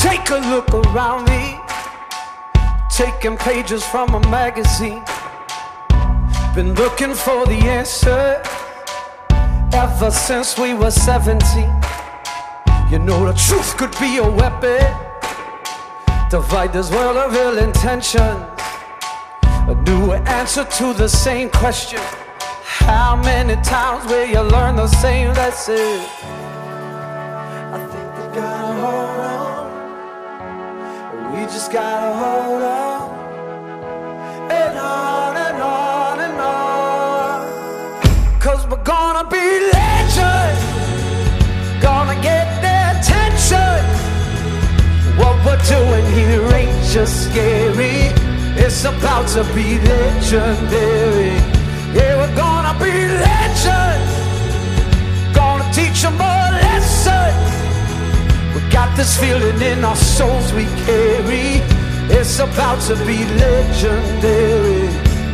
Take a look around me, taking pages from a magazine. Been looking for the answer ever since we were 17. You know the truth could be a weapon, divide this world of ill intentions. A new answer to the same question. How many times will you learn the same lesson? I think we gotta hold on. We just gotta hold on. And on and on and on. 'Cause we're gonna be legends, gonna get their attention. What we're doing here ain't just scary, it's about to be legendary. Yeah, we're gonna be legends, gonna teach them a lesson. We got this feeling in our souls we carry, it's about to be legendary.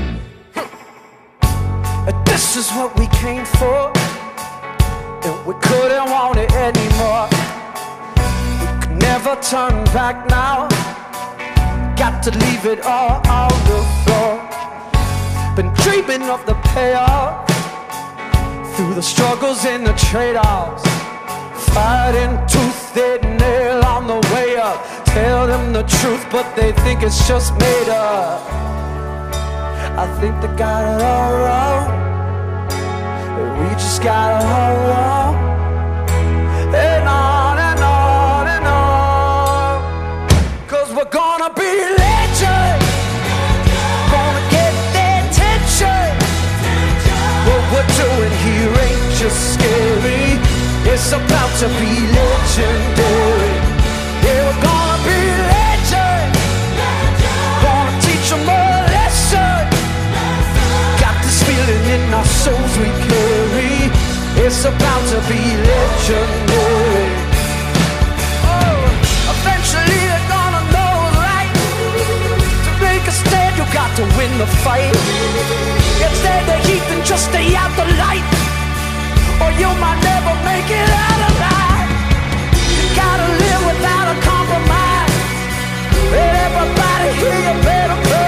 And this is what we came for, and we couldn't want it anymore. We could never turn back now, got to leave it all on the floor. Been dreaming of the payoff, through the struggles and the trade-offs, fighting tooth and nail on the way up. Tell them the truth, but they think it's just made up. I think they got it all wrong, and we just gotta hold on. And on and on and on. 'Cause we're gonna be legends, gonna get their attention. What we're doing here ain't just scary, it's about to be legendary. Yeah, we're gonna be legends, gonna teach them a lesson. Got this feeling in our souls we carry, it's about to be legendary. Oh, eventually they're gonna know right. To make a stand, you got to win the fight. Instead the heat and just stay out the light, or you might never make it out alive. You gotta live without a compromise, and everybody here you better pray.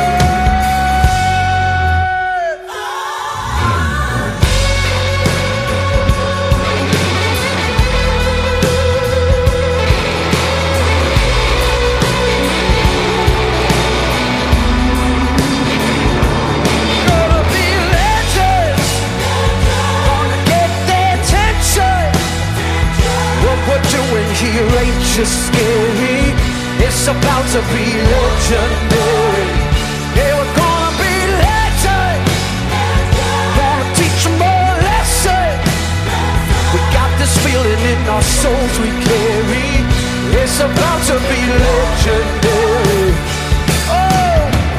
Here ain't just scary, it's about to be legendary. Yeah, we're gonna be legends, gonna teach them a lesson. We got this feeling in our souls we carry, it's about to be legendary. Oh,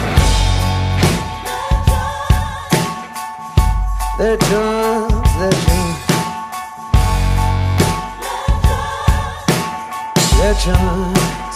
legends, legends, legends.